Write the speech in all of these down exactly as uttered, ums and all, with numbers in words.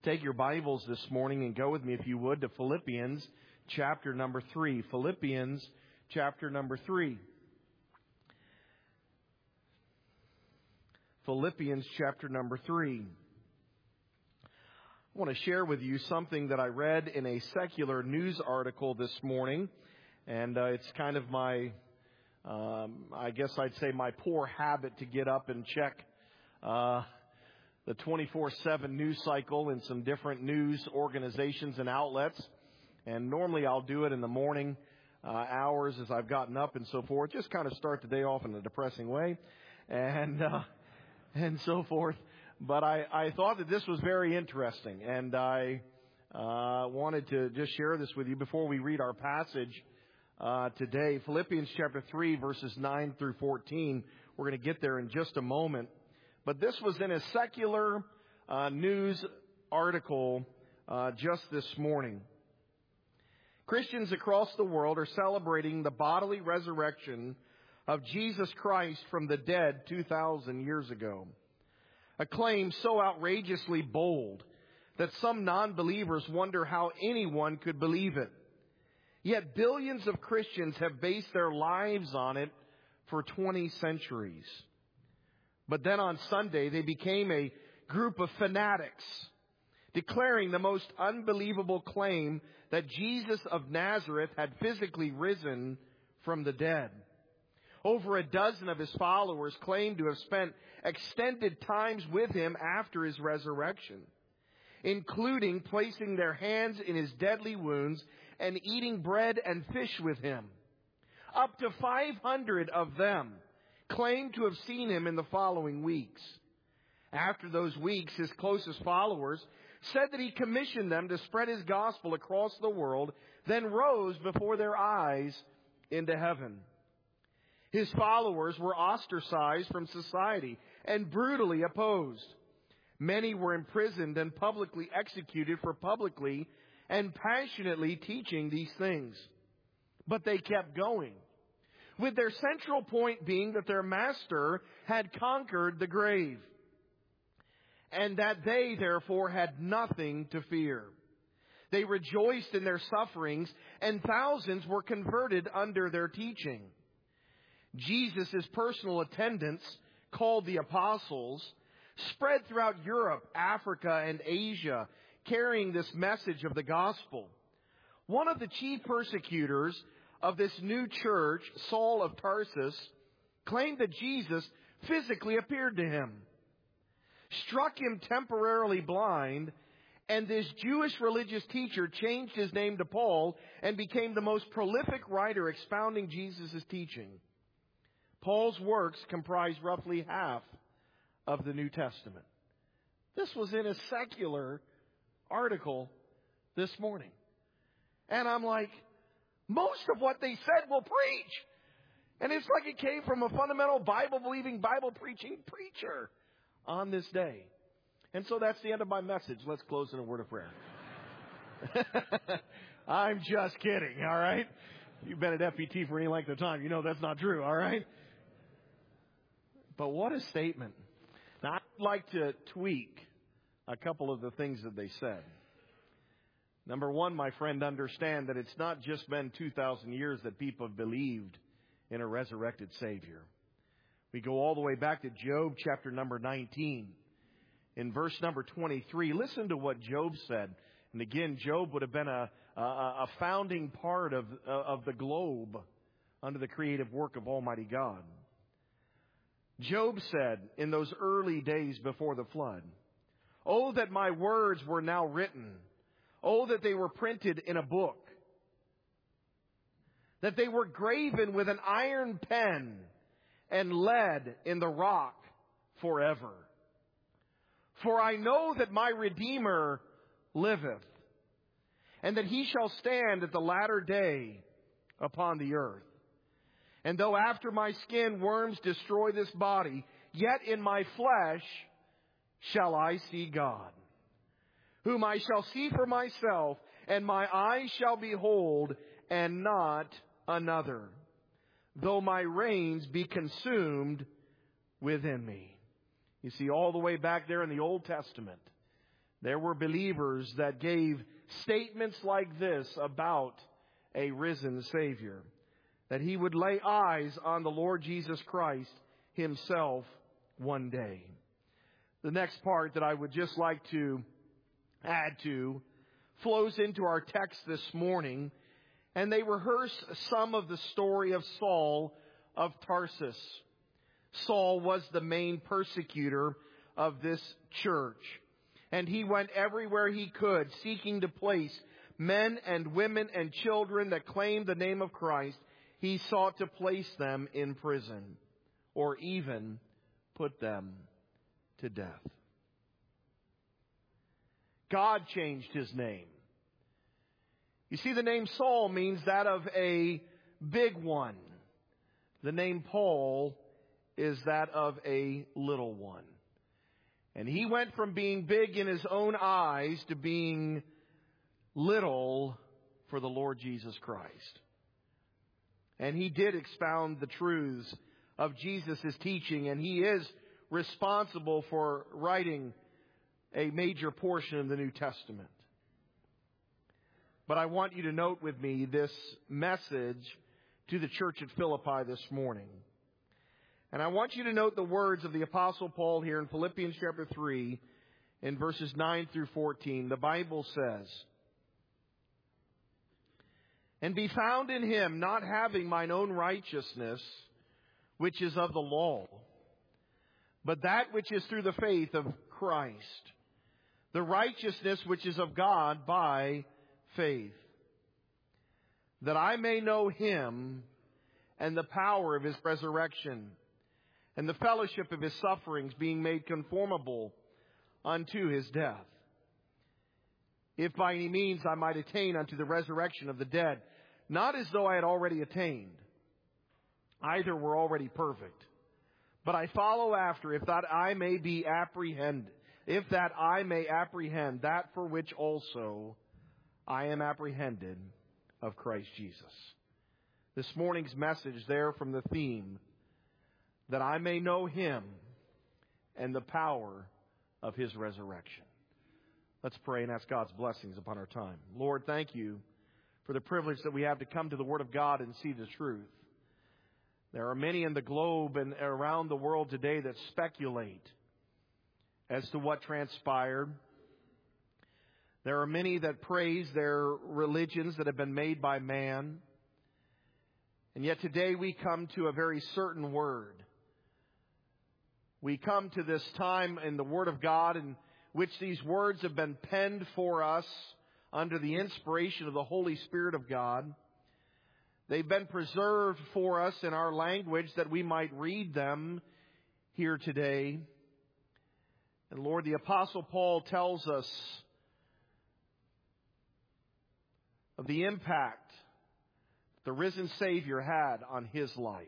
Take your Bibles this morning and go with me, if you would, to Philippians chapter number three. Philippians chapter number three. Philippians chapter number three. I want to share with you something that I read in a secular news article this morning. And uh, it's kind of my, um, I guess I'd say my poor habit to get up and check uh the twenty-four seven news cycle in some different news organizations and outlets. And normally I'll do it in the morning uh, hours as I've gotten up and so forth. Just kind of start the day off in a depressing way and uh, and so forth. But I, I thought that this was very interesting. And I uh, wanted to just share this with you before we read our passage uh, today. Philippians chapter three, verses nine through fourteen. We're going to get there in just a moment. But this was in a secular uh, news article uh, just this morning. Christians across the world are celebrating the bodily resurrection of Jesus Christ from the dead two thousand years ago. A claim so outrageously bold that some non-believers wonder how anyone could believe it. Yet billions of Christians have based their lives on it for twenty centuries. But then on Sunday, they became a group of fanatics, declaring the most unbelievable claim that Jesus of Nazareth had physically risen from the dead. Over a dozen of his followers claimed to have spent extended times with him after his resurrection, including placing their hands in his deadly wounds and eating bread and fish with him. Up to five hundred of them claimed to have seen him in the following weeks. After those weeks, his closest followers said that he commissioned them to spread his gospel across the world, then rose before their eyes into heaven. His followers were ostracized from society and brutally opposed. Many were imprisoned and publicly executed for publicly and passionately teaching these things. But they kept going, with their central point being that their master had conquered the grave, and that they, therefore, had nothing to fear. They rejoiced in their sufferings, and thousands were converted under their teaching. Jesus' personal attendants, called the apostles, spread throughout Europe, Africa, and Asia, carrying this message of the gospel. One of the chief persecutors of this new church, Saul of Tarsus, claimed that Jesus physically appeared to him, struck him temporarily blind, and this Jewish religious teacher changed his name to Paul and became the most prolific writer expounding Jesus' teaching. Paul's works comprise roughly half of the New Testament. This was in a secular article this morning. And I'm like, most of what they said will preach. And it's like it came from a fundamental Bible-believing, Bible-preaching preacher on this day. And so that's the end of my message. Let's close in a word of prayer. I'm just kidding, all right? You've been at F P T for any length of time. You know that's not true, all right? But what a statement. Now, I'd like to tweak a couple of the things that they said. Number one, my friend, understand that it's not just been two thousand years that people have believed in a resurrected Savior. We go all the way back to Job chapter number nineteen. In verse number twenty-three, listen to what Job said. And again, Job would have been a, a, a founding part of, of the globe under the creative work of Almighty God. Job said in those early days before the flood, "Oh, that my words were now written. Oh, that they were printed in a book, that they were graven with an iron pen and lead in the rock forever. For I know that my Redeemer liveth, and that he shall stand at the latter day upon the earth. And though after my skin worms destroy this body, yet in my flesh shall I see God, whom I shall see for myself, and my eyes shall behold, and not another, though my reins be consumed within me." You see, all the way back there in the Old Testament, There were believers that gave statements like this about a risen Savior, that he would lay eyes on the Lord Jesus Christ himself one day. The next part that I would just like to add to flows into our text this morning, and they rehearse some of the story of Saul of Tarsus. Saul was the main persecutor of this church, and he went everywhere he could, seeking to place men and women and children that claimed the name of Christ. He sought to place them in prison, or even put them to death. God changed his name. You see, the name Saul means that of a big one. The name Paul is that of a little one. And he went from being big in his own eyes to being little for the Lord Jesus Christ. And he did expound the truths of Jesus' teaching, and he is responsible for writing a major portion of the New Testament. But I want you to note with me this message to the church at Philippi this morning. And I want you to note the words of the Apostle Paul here in Philippians chapter three, in verses nine through fourteen. The Bible says, "And be found in him, not having mine own righteousness, which is of the law, but that which is through the faith of Christ, the righteousness which is of God by faith, that I may know him and the power of his resurrection, and the fellowship of his sufferings, being made conformable unto his death, if by any means I might attain unto the resurrection of the dead, not as though I had already attained, either were already perfect, but I follow after, if that I may be apprehended, if that I may apprehend that for which also I am apprehended of Christ Jesus." This morning's message there from the theme, that I may know him and the power of his resurrection. Let's pray and ask God's blessings upon our time. Lord, thank you for the privilege that we have to come to the Word of God and see the truth. There are many in the globe and around the world today that speculate as to what transpired. There are many that praise their religions that have been made by man. And yet today we come to a very certain word. We come to this time in the Word of God in which these words have been penned for us under the inspiration of the Holy Spirit of God. They've been preserved for us in our language that we might read them here today. And Lord, the Apostle Paul tells us of the impact the risen Savior had on his life.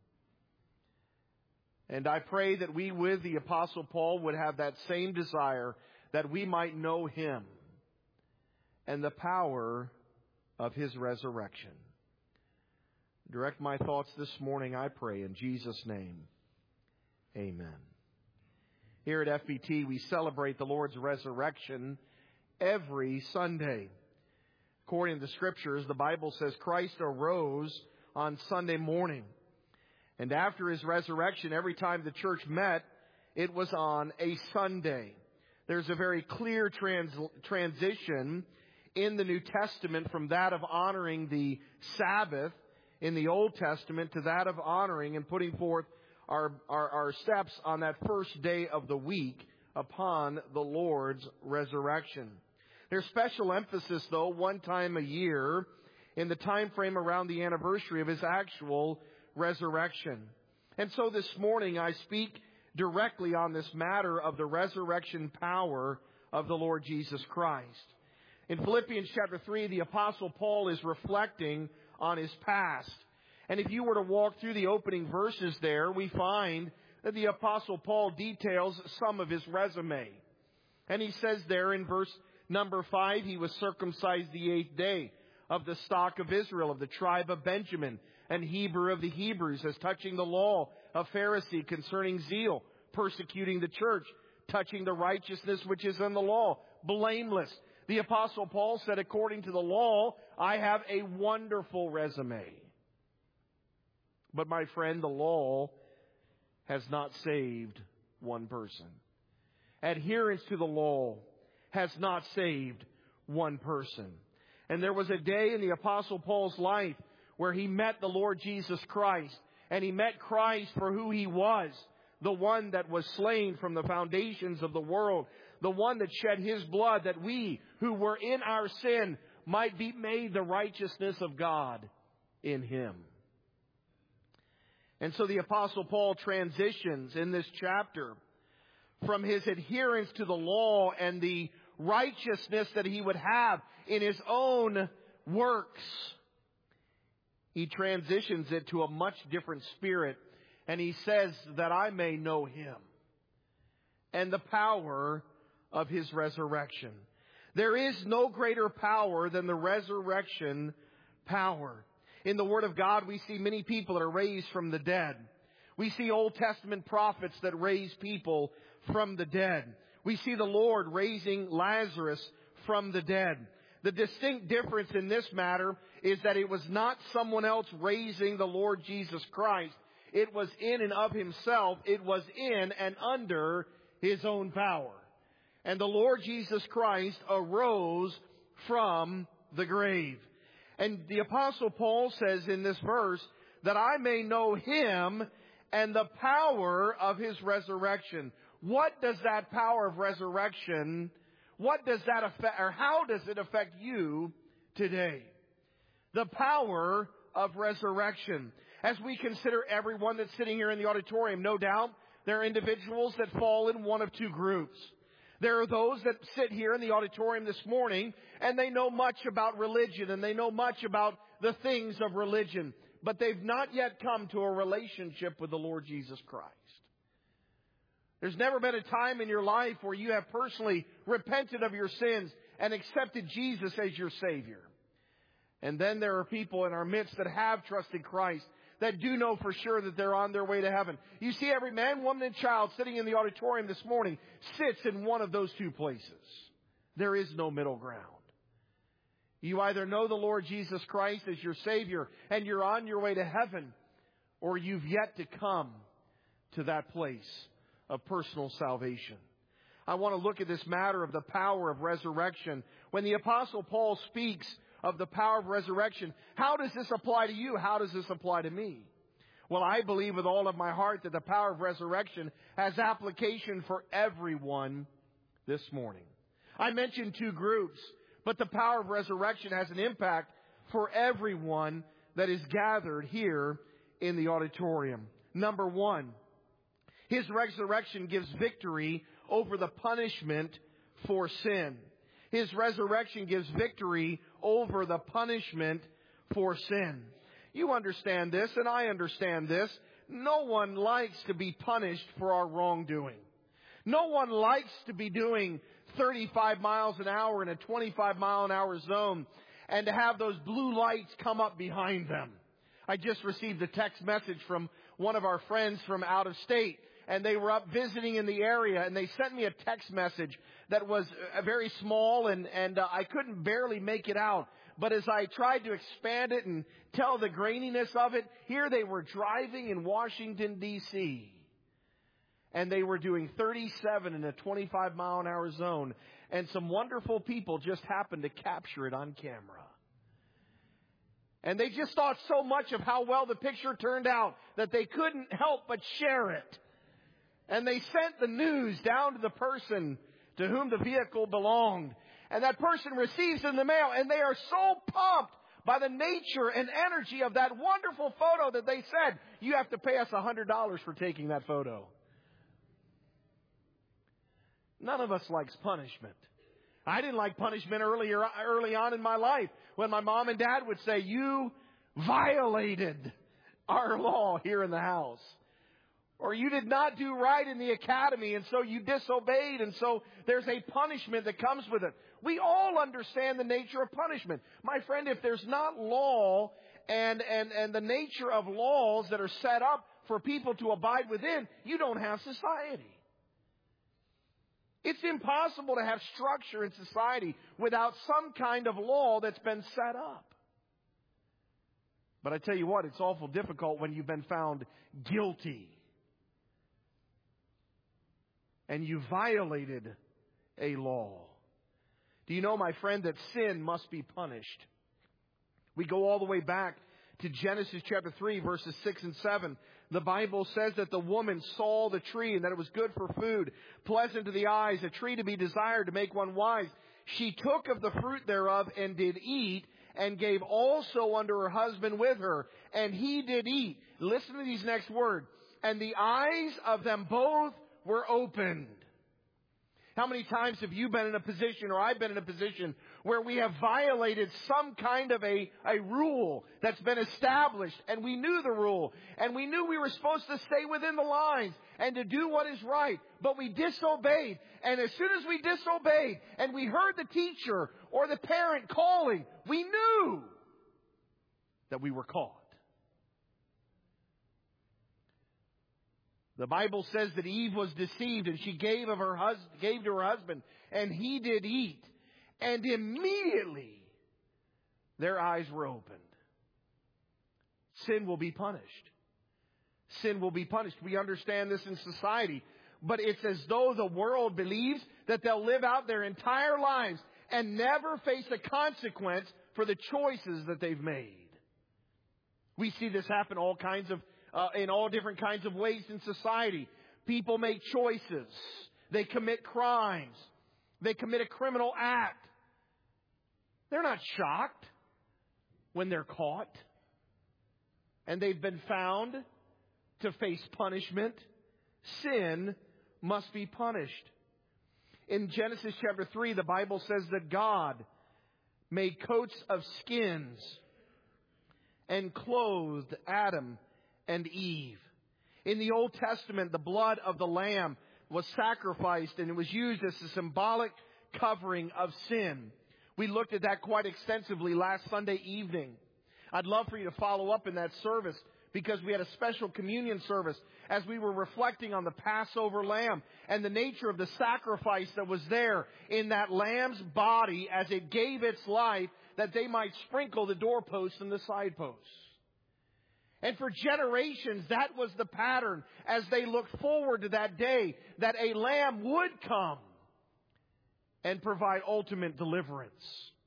And I pray that we, with the Apostle Paul, would have that same desire, that we might know him and the power of his resurrection. Direct my thoughts this morning, I pray, in Jesus' name. Amen. Here at F B T, we celebrate the Lord's resurrection every Sunday. According to the Scriptures, the Bible says Christ arose on Sunday morning. And after his resurrection, every time the church met, it was on a Sunday. There's a very clear trans- transition in the New Testament from that of honoring the Sabbath in the Old Testament to that of honoring and putting forth our, our, our steps on that first day of the week upon the Lord's resurrection. There's special emphasis, though, one time a year in the time frame around the anniversary of his actual resurrection. And so this morning I speak directly on this matter of the resurrection power of the Lord Jesus Christ. In Philippians chapter three, the Apostle Paul is reflecting on his past. And if you were to walk through the opening verses there, we find that the Apostle Paul details some of his resume. And he says there in verse number five, he was circumcised the eighth day, of the stock of Israel, of the tribe of Benjamin, and Hebrew of the Hebrews, as touching the law, a Pharisee, concerning zeal, persecuting the church, touching the righteousness which is in the law, blameless. The Apostle Paul said, according to the law, I have a wonderful resume. But my friend, the law has not saved one person. Adherence to the law has not saved one person. And there was a day in the Apostle Paul's life where he met the Lord Jesus Christ. And he met Christ for who He was. The one that was slain from the foundations of the world. The one that shed His blood that we who were in our sin might be made the righteousness of God in Him. And so the Apostle Paul transitions in this chapter from his adherence to the law and the righteousness that he would have in his own works. He transitions it to a much different spirit. And he says that I may know Him and the power of His resurrection. There is no greater power than the resurrection power. In the Word of God, we see many people that are raised from the dead. We see Old Testament prophets that raise people from the dead. We see the Lord raising Lazarus from the dead. The distinct difference in this matter is that it was not someone else raising the Lord Jesus Christ. It was in and of Himself. It was in and under His own power. And the Lord Jesus Christ arose from the grave. And the Apostle Paul says in this verse that I may know Him and the power of His resurrection. What does that power of resurrection, what does that affect, or how does it affect you today? The power of resurrection. As we consider everyone that's sitting here in the auditorium, no doubt there are individuals that fall in one of two groups. There are those that sit here in the auditorium this morning and they know much about religion and they know much about the things of religion, but they've not yet come to a relationship with the Lord Jesus Christ. There's never been a time in your life where you have personally repented of your sins and accepted Jesus as your Savior. And then there are people in our midst that have trusted Christ, that do know for sure that they're on their way to heaven. You see, every man, woman, and child sitting in the auditorium this morning sits in one of those two places. There is no middle ground. You either know the Lord Jesus Christ as your Savior and you're on your way to heaven, or you've yet to come to that place of personal salvation. I want to look at this matter of the power of resurrection. When the Apostle Paul speaks of the power of resurrection, how does this apply to you? How does this apply to me? Well, I believe with all of my heart that the power of resurrection has application for everyone this morning. I mentioned two groups, but the power of resurrection has an impact for everyone that is gathered here in the auditorium. Number one, His resurrection gives victory over the punishment for sin. His resurrection gives victory over the punishment for sin. You understand this, and I understand this. No one likes to be punished for our wrongdoing. No one likes to be doing thirty-five miles an hour in a twenty-five mile an hour zone and to have those blue lights come up behind them. I just received a text message from one of our friends from out of state, and they were up visiting in the area, and they sent me a text message that was very small, and, and uh, I couldn't barely make it out. But as I tried to expand it and tell the graininess of it, here they were driving in Washington, D C, and they were doing thirty-seven in a twenty-five mile an hour zone, and some wonderful people just happened to capture it on camera. And they just thought so much of how well the picture turned out that they couldn't help but share it. And they sent the news down to the person to whom the vehicle belonged. And that person receives in the mail, and they are so pumped by the nature and energy of that wonderful photo that they said, you have to pay us one hundred dollars for taking that photo. None of us likes punishment. I didn't like punishment earlier, early on in my life when my mom and dad would say, you violated our law here in the house. Or you did not do right in the academy, and so you disobeyed, and so there's a punishment that comes with it. We all understand the nature of punishment. My friend, if there's not law and, and, and the nature of laws that are set up for people to abide within, you don't have society. It's impossible to have structure in society without some kind of law that's been set up. But I tell you what, it's awful difficult when you've been found guilty and you violated a law. Do you know, my friend, that sin must be punished? We go all the way back to Genesis chapter three, verses six and seven. The Bible says that the woman saw the tree and that it was good for food, pleasant to the eyes, a tree to be desired to make one wise. She took of the fruit thereof and did eat, and gave also unto her husband with her, and he did eat. Listen to these next words. And the eyes of them both were opened. How many times have you been in a position, or I've been in a position, where we have violated some kind of a, a rule that's been established, and we knew the rule, and we knew we were supposed to stay within the lines and to do what is right, but we disobeyed. And as soon as we disobeyed and we heard the teacher or the parent calling, we knew that we were caught. The Bible says that Eve was deceived, and she gave of her hus- gave to her husband, and he did eat. And immediately their eyes were opened. Sin will be punished. Sin will be punished. We understand this in society. But it's as though the world believes that they'll live out their entire lives and never face a consequence for the choices that they've made. We see this happen all kinds of Uh, in all different kinds of ways in society. People make choices. They commit crimes. They commit a criminal act. They're not shocked when they're caught and they've been found to face punishment. Sin must be punished. In Genesis chapter three, the Bible says that God made coats of skins and clothed Adam and Eve. In the Old Testament, the blood of the lamb was sacrificed, and it was used as a symbolic covering of sin. We looked at that quite extensively last Sunday evening. I'd love for you to follow up in that service, because we had a special communion service as we were reflecting on the Passover lamb and the nature of the sacrifice that was there in that lamb's body as it gave its life that they might sprinkle the doorposts and the sideposts. And for generations, that was the pattern as they looked forward to that day that a lamb would come and provide ultimate deliverance.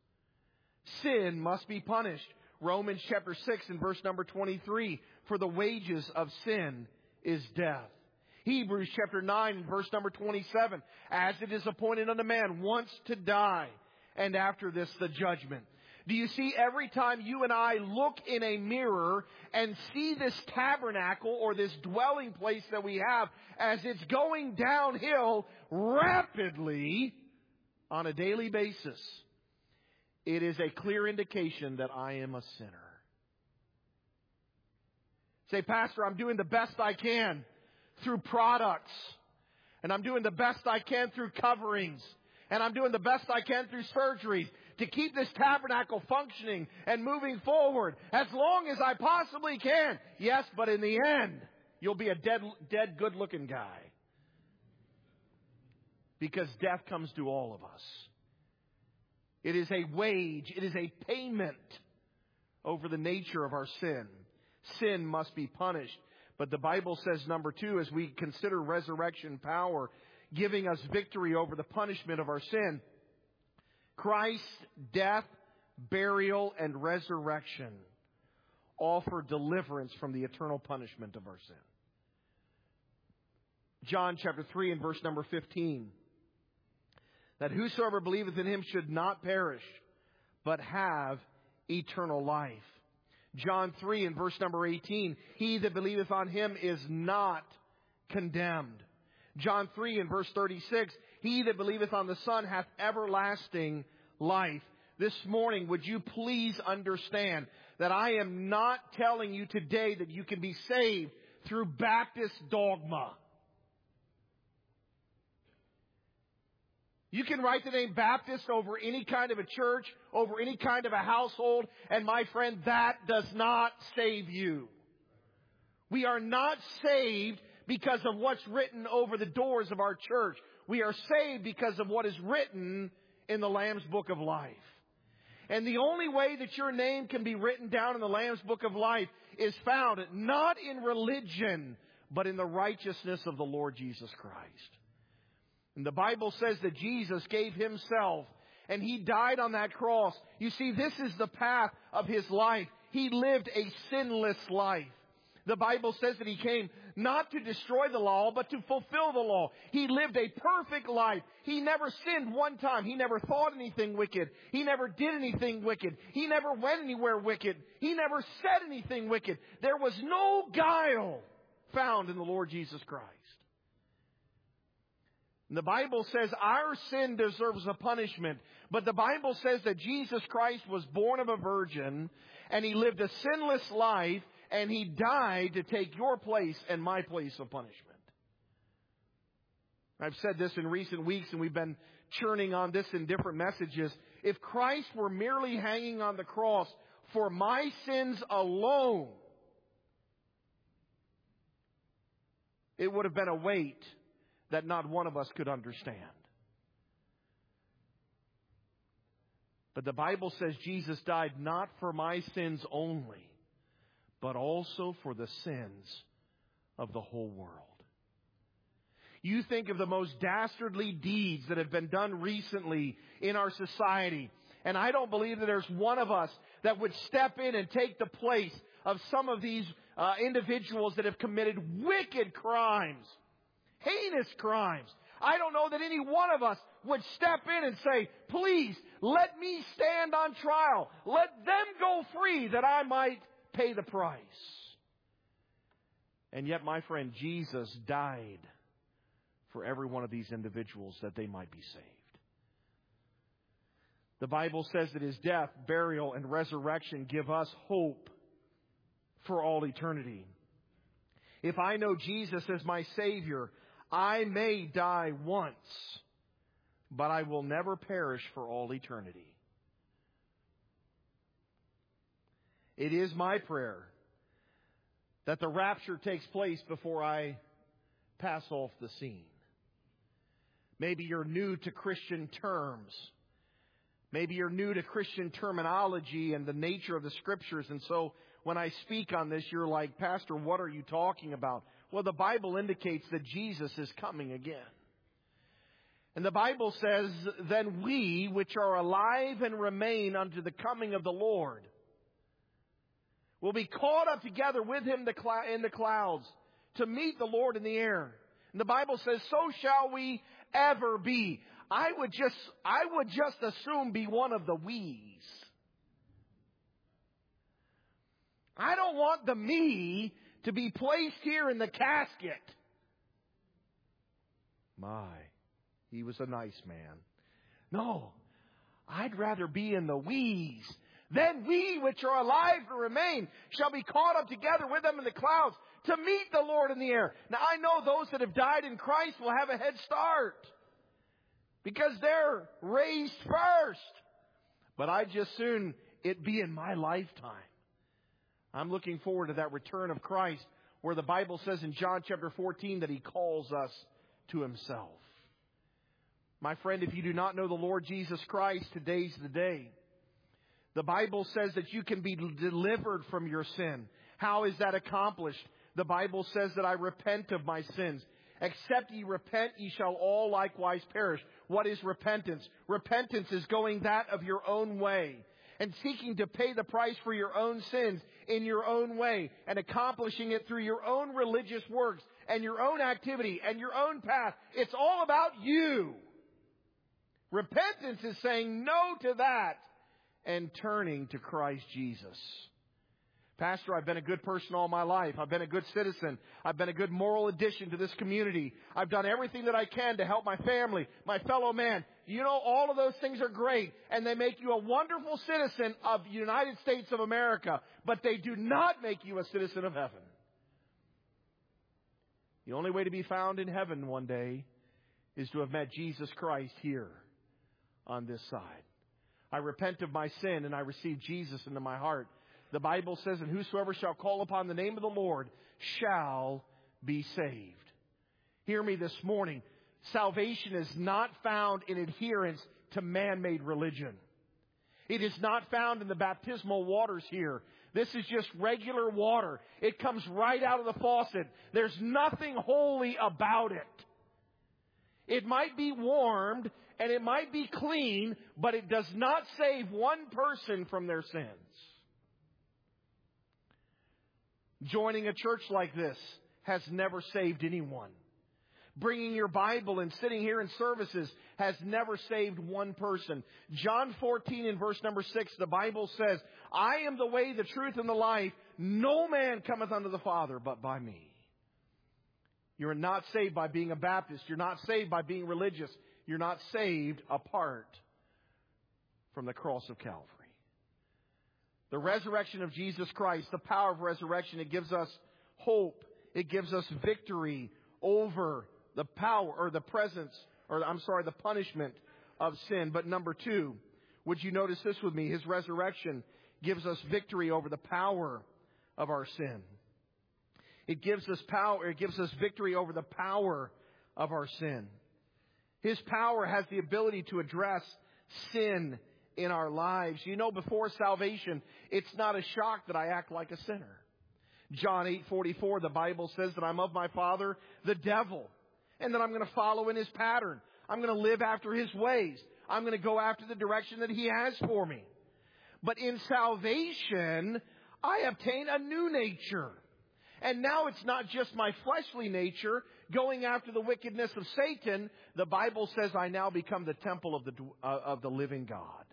Sin must be punished. Romans chapter six and verse number twenty-three, for the wages of sin is death. Hebrews chapter nine and verse number twenty-seven, as it is appointed unto man once to die, and after this the judgment. Do you see, every time you and I look in a mirror and see this tabernacle or this dwelling place that we have as it's going downhill rapidly on a daily basis, it is a clear indication that I am a sinner. Say, Pastor, I'm doing the best I can through products, and I'm doing the best I can through coverings, and I'm doing the best I can through surgeries to keep this tabernacle functioning and moving forward as long as I possibly can. Yes, but in the end, you'll be a dead, dead, good-looking guy. Because death comes to all of us. It is a wage. It is a payment over the nature of our sin. Sin must be punished. But the Bible says, number two, as we consider resurrection power, giving us victory over the punishment of our sin, Christ's death, burial, and resurrection offer deliverance from the eternal punishment of our sin. John chapter three and verse number fifteen. That whosoever believeth in him should not perish, but have eternal life. John three and verse number eighteen. He that believeth on him is not condemned. John three and verse thirty-six. He that believeth on the Son hath everlasting life. This morning, would you please understand that I am not telling you today that you can be saved through Baptist dogma. You can write the name Baptist over any kind of a church, over any kind of a household, and my friend, that does not save you. We are not saved because of what's written over the doors of our church. We are saved because of what is written in the Lamb's Book of Life. And the only way that your name can be written down in the Lamb's Book of Life is found not in religion, but in the righteousness of the Lord Jesus Christ. And the Bible says that Jesus gave Himself and He died on that cross. You see, this is the path of His life. He lived a sinless life. The Bible says that He came not to destroy the law, but to fulfill the law. He lived a perfect life. He never sinned one time. He never thought anything wicked. He never did anything wicked. He never went anywhere wicked. He never said anything wicked. There was no guile found in the Lord Jesus Christ. And the Bible says our sin deserves a punishment, but the Bible says that Jesus Christ was born of a virgin, and He lived a sinless life, and He died to take your place and my place of punishment. I've said this in recent weeks, and we've been churning on this in different messages. If Christ were merely hanging on the cross for my sins alone, it would have been a weight that not one of us could understand. But the Bible says Jesus died not for my sins only, but also for the sins of the whole world. You think of the most dastardly deeds that have been done recently in our society, and I don't believe that there's one of us that would step in and take the place of some of these uh, individuals that have committed wicked crimes, heinous crimes. I don't know that any one of us would step in and say, please, let me stand on trial. Let them go free that I might pay the price. And yet, my friend, Jesus died for every one of these individuals that they might be saved. The Bible says that His death, burial, and resurrection give us hope for all eternity. If I know Jesus as my Savior, I may die once, but I will never perish for all eternity. It is my prayer that the rapture takes place before I pass off the scene. Maybe you're new to Christian terms. Maybe you're new to Christian terminology and the nature of the Scriptures. And so when I speak on this, you're like, Pastor, what are you talking about? Well, the Bible indicates that Jesus is coming again. And the Bible says, then we, which are alive and remain unto the coming of the Lord, will be caught up together with Him in the clouds to meet the Lord in the air. And the Bible says, so shall we ever be. I would just, I would just assume be one of the we's. I don't want the me to be placed here in the casket. My, he was a nice man. No, I'd rather be in the we's. Then we which are alive and remain shall be caught up together with them in the clouds to meet the Lord in the air. Now I know those that have died in Christ will have a head start because they're raised first. But I just soon it be in my lifetime. I'm looking forward to that return of Christ, where the Bible says in John chapter fourteen that He calls us to Himself. My friend, if you do not know the Lord Jesus Christ, today's the day. The Bible says that you can be delivered from your sin. How is that accomplished? The Bible says that I repent of my sins. Except ye repent, ye shall all likewise perish. What is repentance? Repentance is going that of your own way and seeking to pay the price for your own sins in your own way and accomplishing it through your own religious works and your own activity and your own path. It's all about you. Repentance is saying no to that and turning to Christ Jesus. Pastor, I've been a good person all my life. I've been a good citizen. I've been a good moral addition to this community. I've done everything that I can to help my family, my fellow man. You know, all of those things are great, and they make you a wonderful citizen of the United States of America, but they do not make you a citizen of heaven. The only way to be found in heaven one day is to have met Jesus Christ here on this side. I repent of my sin, and I receive Jesus into my heart. The Bible says, and whosoever shall call upon the name of the Lord shall be saved. Hear me this morning. Salvation is not found in adherence to man-made religion. It is not found in the baptismal waters here. This is just regular water. It comes right out of the faucet. There's nothing holy about it. It might be warmed and it might be clean, but it does not save one person from their sins. Joining a church like this has never saved anyone. Bringing your Bible and sitting here in services has never saved one person. John fourteen in verse number six, the Bible says, I am the way, the truth, and the life. No man cometh unto the Father but by me. You're not saved by being a Baptist. You're not saved by being religious. You're not saved apart from the cross of Calvary. The resurrection of Jesus Christ, the power of resurrection, it gives us hope. It gives us victory over the power or the presence, or I'm sorry, the punishment of sin. But number two, would you notice this with me? His resurrection gives us victory over the power of our sin. It gives us power, it gives us victory over the power of our sin. His power has the ability to address sin in our lives. You know, before salvation, it's not a shock that I act like a sinner. John eight forty-four, the Bible says that I'm of my father, the devil, and that I'm going to follow in his pattern. I'm going to live after his ways. I'm going to go after the direction that he has for me. But in salvation, I obtain a new nature. And now it's not just my fleshly nature going after the wickedness of Satan. The Bible says I now become the temple of the, uh, of the living God.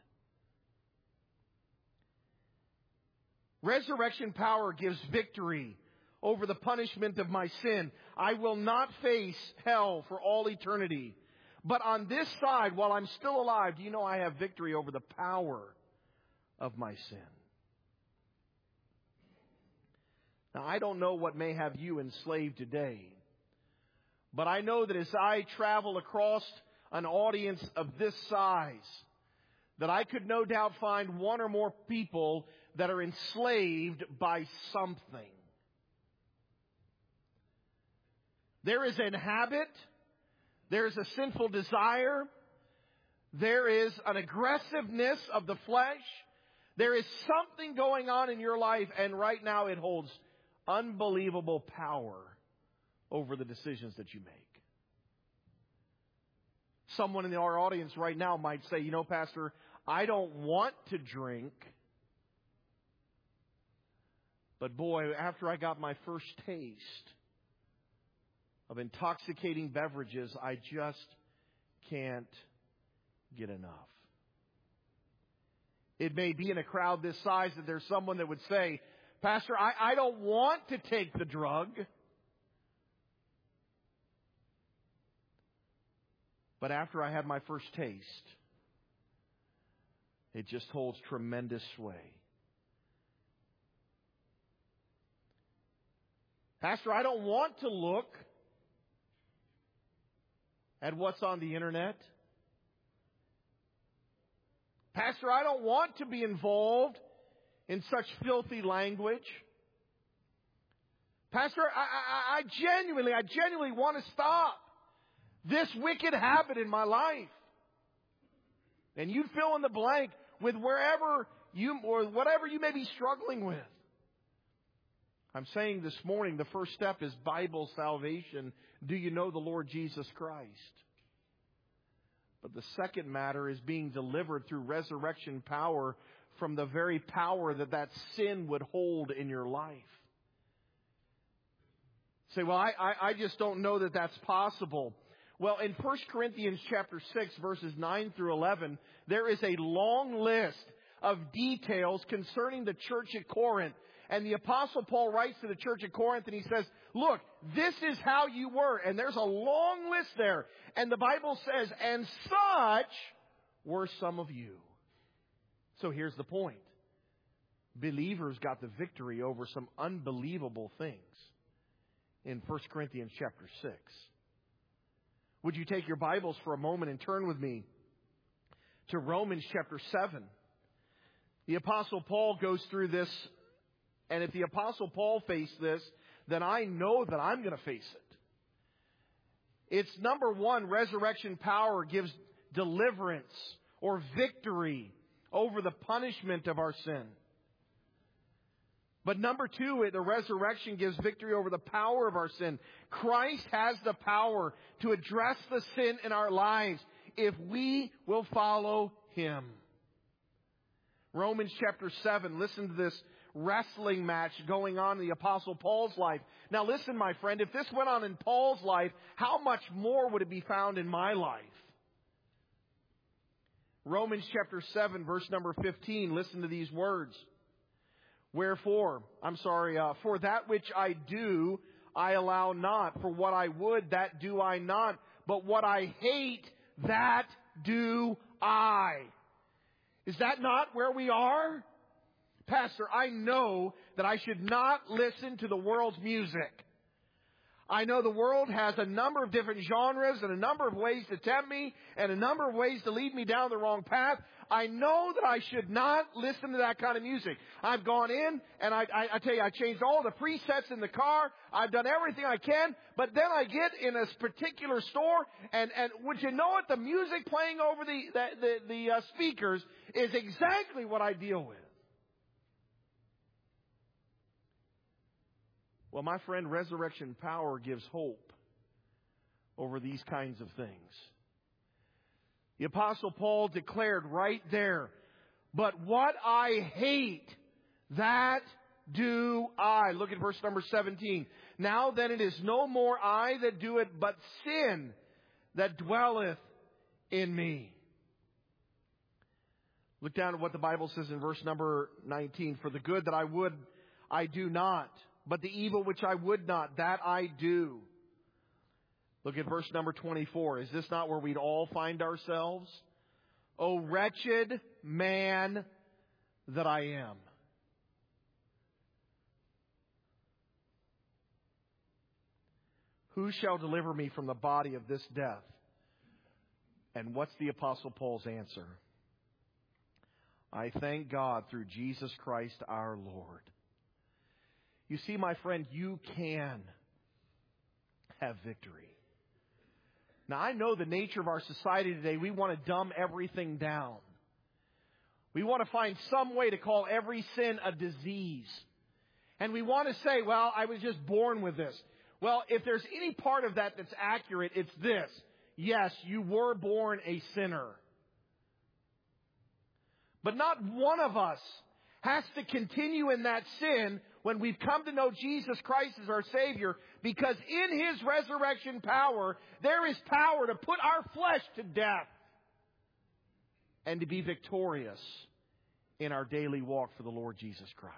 Resurrection power gives victory over the punishment of my sin. I will not face hell for all eternity. But on this side, while I'm still alive, do you know I have victory over the power of my sin? Now, I don't know what may have you enslaved today, but I know that as I travel across an audience of this size, that I could no doubt find one or more people that are enslaved by something. There is an habit, there is a sinful desire, there is an aggressiveness of the flesh, there is something going on in your life, and right now it holds unbelievable power over the decisions that you make. Someone in our audience right now might say, you know, Pastor, I don't want to drink, but boy, after I got my first taste of intoxicating beverages, I just can't get enough. It may be in a crowd this size that there's someone that would say, Pastor, I, I don't want to take the drug, but after I had my first taste, it just holds tremendous sway. Pastor, I don't want to look at what's on the internet. Pastor, I don't want to be involved in such filthy language. Pastor, I, I, I genuinely, I genuinely want to stop this wicked habit in my life. And you fill in the blank with wherever you, or whatever you may be struggling with. I'm saying this morning, the first step is Bible salvation. Do you know the Lord Jesus Christ? But the second matter is being delivered through resurrection power from the very power that that sin would hold in your life. Say, well, I, I, I just don't know that that's possible. Well, in First Corinthians chapter six, verses nine through eleven, there is a long list of details concerning the church at Corinth. And the Apostle Paul writes to the church at Corinth and he says, look, this is how you were. And there's a long list there. And the Bible says, and such were some of you. So here's the point. Believers got the victory over some unbelievable things in First Corinthians chapter six. Would you take your Bibles for a moment and turn with me to Romans chapter seven? The Apostle Paul goes through this. And if the Apostle Paul faced this, then I know that I'm going to face It's number one, resurrection power gives deliverance or victory over the punishment of our sin. But number two, the resurrection gives victory over the power of our sin. Christ has the power to address the sin in our lives if we will follow Him. Romans chapter seven, listen to this wrestling match going on in the Apostle Paul's life. Now listen, my friend, if this went on in Paul's life, how much more would it be found in my life? Romans chapter seven, verse number fifteen, listen to these words. Wherefore, I'm sorry, uh, for that which I do, I allow not. For what I would, that do I not. But what I hate, that do I. Is that not where we are? Pastor, I know that I should not listen to the world's music. I know the world has a number of different genres and a number of ways to tempt me and a number of ways to lead me down the wrong path. I know that I should not listen to that kind of music. I've gone in and I, I, I tell you, I changed all the presets in the car. I've done everything I can. But then I get in a particular store and, and would you know what? The music playing over the, the, the, the uh, speakers is exactly what I deal with. Well, my friend, resurrection power gives hope over these kinds of things. The Apostle Paul declared right there, but what I hate, that do I. Look at verse number seventeen. Now then it is no more I that do it, but sin that dwelleth in me. Look down at what the Bible says in verse number nineteen. For the good that I would, I do not. But the evil which I would not, that I do. Look at verse number twenty-four. Is this not where we'd all find ourselves? O wretched man that I am. Who shall deliver me from the body of this death? And what's the Apostle Paul's answer? I thank God through Jesus Christ our Lord. You see, my friend, you can have victory. Now, I know the nature of our society today. We want to dumb everything down. We want to find some way to call every sin a disease. And we want to say, well, I was just born with this. Well, if there's any part of that that's accurate, it's this. Yes, you were born a sinner. But not one of us has to continue in that sin when we've come to know Jesus Christ as our Savior, because in His resurrection power, there is power to put our flesh to death and to be victorious in our daily walk for the Lord Jesus Christ.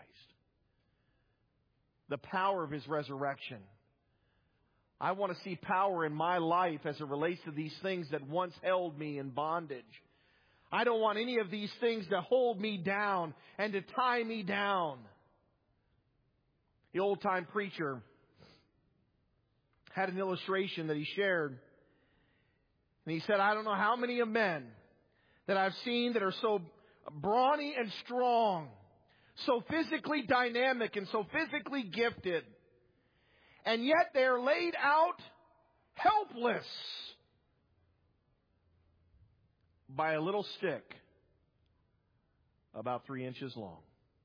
The power of His resurrection. I want to see power in my life as it relates to these things that once held me in bondage. I don't want any of these things to hold me down and to tie me down. The old-time preacher had an illustration that he shared. And he said, I don't know how many of men that I've seen that are so brawny and strong, so physically dynamic and so physically gifted, and yet they're laid out helpless by a little stick about three inches long.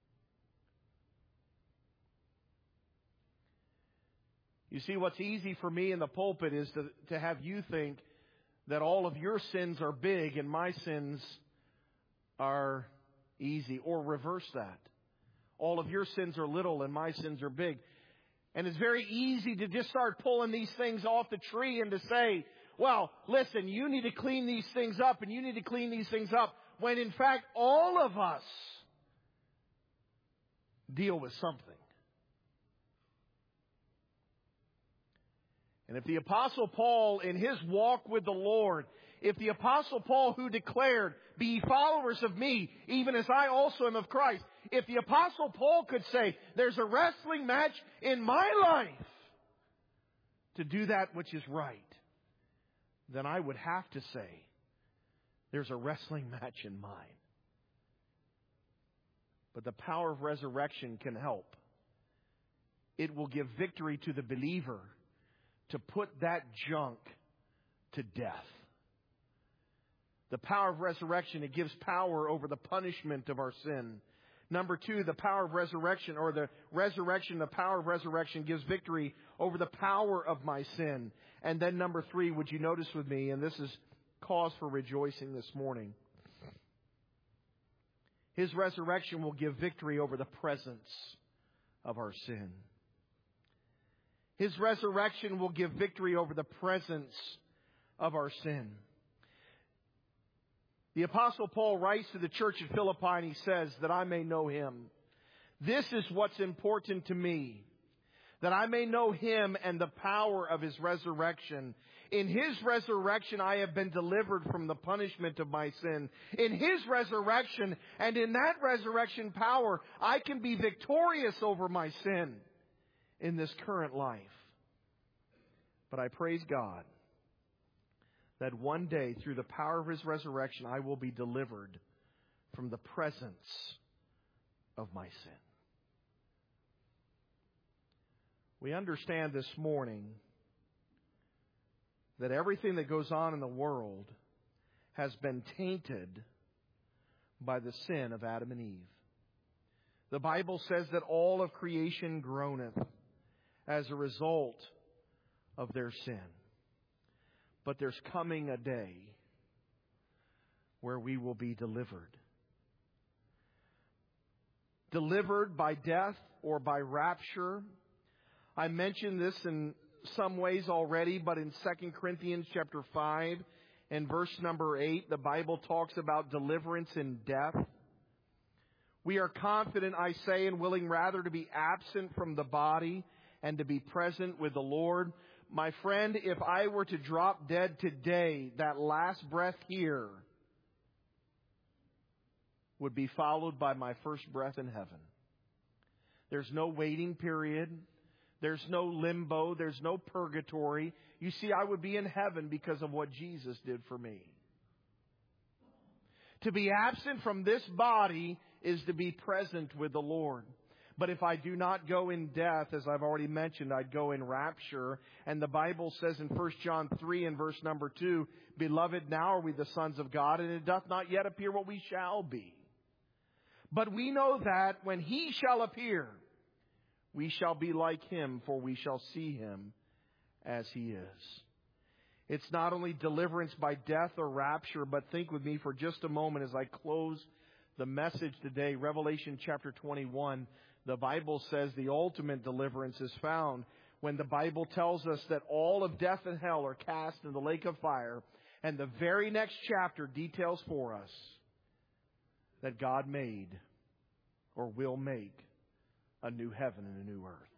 You see, what's easy for me in the pulpit is to, to have you think that all of your sins are big and my sins are easy, or reverse that. All of your sins are little and my sins are big. And it's very easy to just start pulling these things off the tree and to say, well, listen, you need to clean these things up and you need to clean these things up, when in fact all of us deal with something. And if the Apostle Paul, in his walk with the Lord, if the Apostle Paul, who declared, be ye followers of me, even as I also am of Christ, if the Apostle Paul could say, there's a wrestling match in my life to do that which is right, then I would have to say, there's a wrestling match in mine. But the power of resurrection can help. It will give victory to the believer to put that junk to death. The power of resurrection, it gives power over the punishment of our sin. Number two, the power of resurrection, or the resurrection, the power of resurrection gives victory over the power of my sin. And then number three, would you notice with me, and this is cause for rejoicing this morning, His resurrection will give victory over the presence of our sin. His resurrection will give victory over the presence of our sin. The Apostle Paul writes to the church at Philippi and he says, that I may know Him. This is what's important to me, that I may know Him and the power of His resurrection. In His resurrection, I have been delivered from the punishment of my sin. In His resurrection, and in that resurrection power, I can be victorious over my sin in this current life. But I praise God that one day, through the power of His resurrection, I will be delivered from the presence of my sin. We understand this morning that everything that goes on in the world has been tainted by the sin of Adam and Eve. The Bible says that all of creation groaneth as a result of their sin. But there's coming a day where we will be delivered. Delivered by death or by rapture. I mentioned this in some ways already, but in Second Corinthians chapter five and verse number eight, the Bible talks about deliverance in death. We are confident, I say, and willing rather to be absent from the body and to be present with the Lord. My friend, if I were to drop dead today, that last breath here would be followed by my first breath in heaven. There's no waiting period. There's no limbo. There's no purgatory. You see, I would be in heaven because of what Jesus did for me. To be absent from this body is to be present with the Lord. But if I do not go in death, as I've already mentioned, I'd go in rapture. And the Bible says in First John three and verse number two, Beloved, now are we the sons of God, and it doth not yet appear what we shall be. But we know that when He shall appear, we shall be like Him, for we shall see Him as He is. It's not only deliverance by death or rapture, but think with me for just a moment as I close the message today. Revelation chapter twenty-one. The Bible says the ultimate deliverance is found when the Bible tells us that all of death and hell are cast in the lake of fire. And the very next chapter details for us that God made or will make a new heaven and a new earth.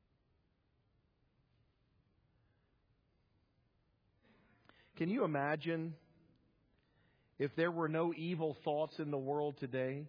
Can you imagine if there were no evil thoughts in the world today?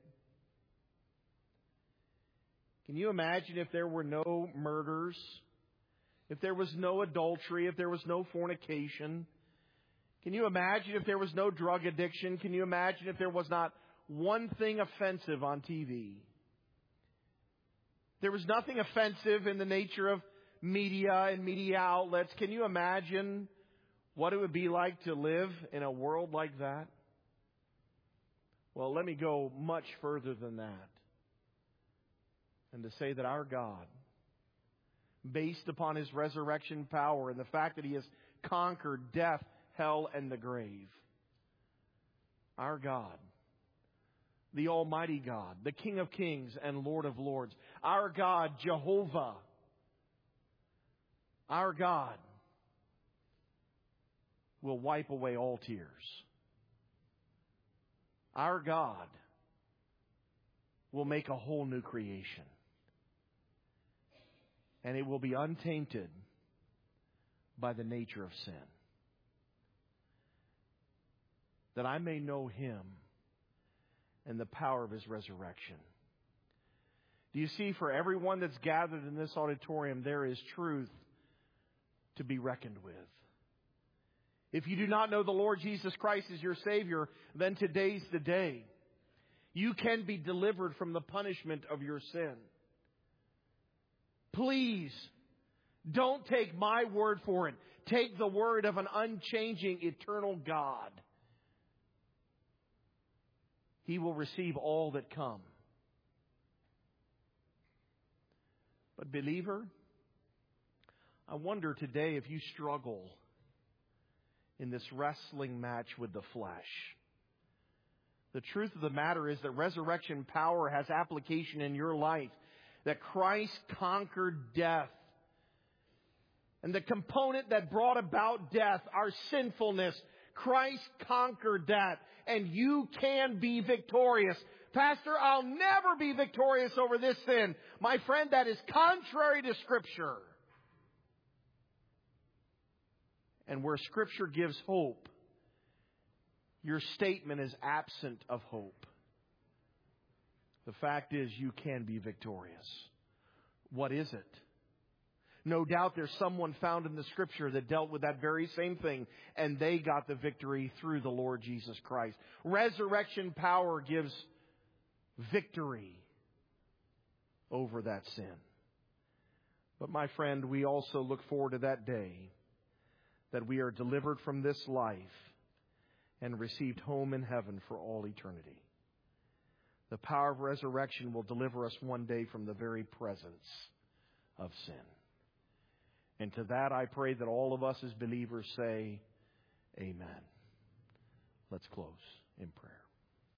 Can you imagine if there were no murders, if there was no adultery, if there was no fornication? Can you imagine if there was no drug addiction? Can you imagine if there was not one thing offensive on T V? There was nothing offensive in the nature of media and media outlets. Can you imagine what it would be like to live in a world like that? Well, let me go much further than that. And to say that our God, based upon His resurrection power and the fact that He has conquered death, hell, and the grave, our God, the Almighty God, the King of Kings and Lord of Lords, our God, Jehovah, our God will wipe away all tears. Our God will make a whole new creation. And it will be untainted by the nature of sin. That I may know Him and the power of His resurrection. Do you see, for everyone that's gathered in this auditorium, there is truth to be reckoned with. If you do not know the Lord Jesus Christ as your Savior, then today's the day. You can be delivered from the punishment of your sin. Please, don't take my word for it. take the word of an unchanging, eternal God, he will receive all that come. But believer, I wonder today if you struggle in this wrestling match with the flesh. The truth of the matter is that resurrection power has application in your life. That Christ conquered death. And the component that brought about death, our sinfulness, Christ conquered that. And you can be victorious. Pastor, I'll never be victorious over this sin. My friend, that is contrary to Scripture. And where Scripture gives hope, your statement is absent of hope. The fact is, you can be victorious. What is it? No doubt there's someone found in the Scripture that dealt with that very same thing, and they got the victory through the Lord Jesus Christ. Resurrection power gives victory over that sin. But my friend, we also look forward to that day that we are delivered from this life and received home in heaven for all eternity. The power of resurrection will deliver us one day from the very presence of sin. And to that I pray that all of us as believers say, Amen. Let's close in prayer.